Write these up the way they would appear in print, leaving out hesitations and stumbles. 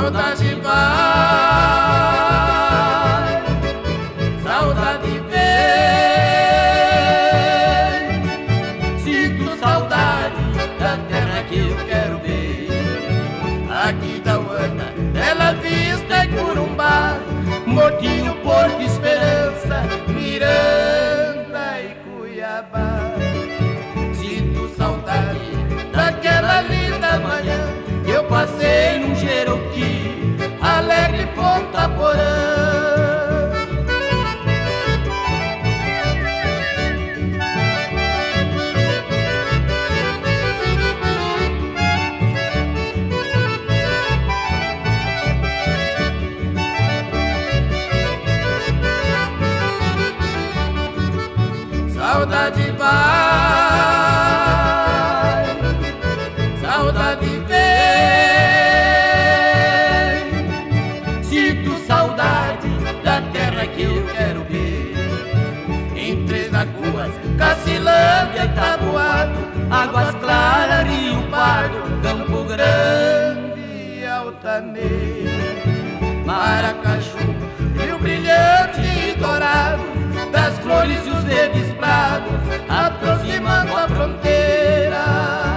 Saudade vai, saudade vem. Sinto saudade da terra que eu quero ver. Aqui da Uana, Bela Vista e Corumbá, Motinho, Porto Esperança, Miranda e Cuiabá. Sinto saudade daquela linda manhã que eu passei num Cherokee, alegre Ponta Porã. Saudade vai, saudade vem. Sinto saudade da terra que eu quero ver. Em Três Lagoas, Cacilândia e Taboado, Águas Claras, Rio Pardo, Campo Grande e Altamira, Maracaju, Rio Brilhante e Dourado, das flores e os verdes prados, aproximando a fronteira.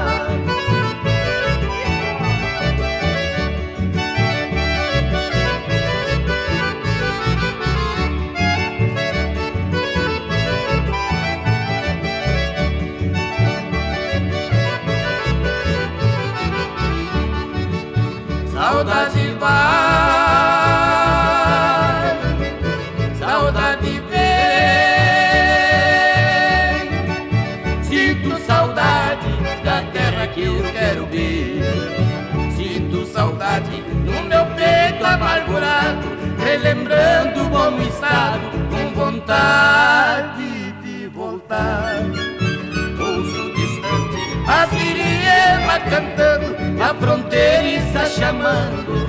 Saudade vai, saudade vem. Sinto saudade da terra que eu quero ver. Sinto saudade no meu peito amargurado, relembrando o bom estado, com vontade de voltar. Ouço distante a siriema cantando, a fronteiriça chamando,